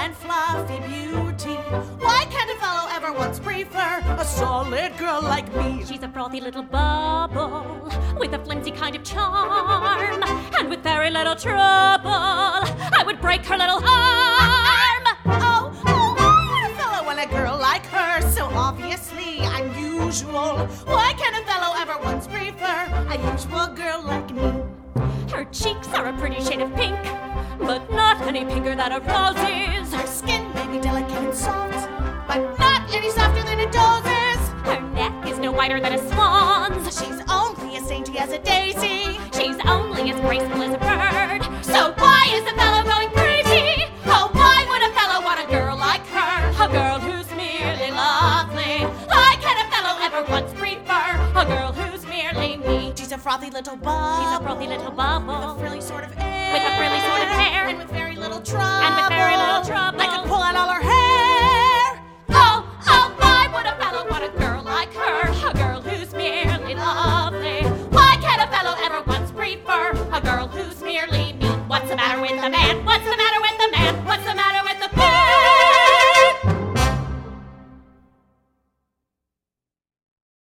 and fluffy beauty. Why can't a fellow ever once prefer a solid girl like me? She's a frothy little bubble with a flimsy kind of charm, and with very little trouble I would break her little arm. Why would a fellow want a girl like her, so obviously unusual? Why can't a fellow ever once prefer a usual girl like me? Her cheeks are a pretty shade of pink, but not any pinker than a rose's. Her skin may be delicate and soft, but not any softer than a doze's. Her neck is no wider than a swan's. She's only as dainty as a daisy. She's only as graceful as a bird. So why is the fellow going crazy? Oh, why would a fellow want a girl like her? A girl who's merely lovely. Why can a fellow ever once prefer a girl who's merely me? She's a frothy little bubble. She's a frothy little bubble with a frilly sort of hair. with a frilly sort of hair And with very little trouble. and with very little trouble.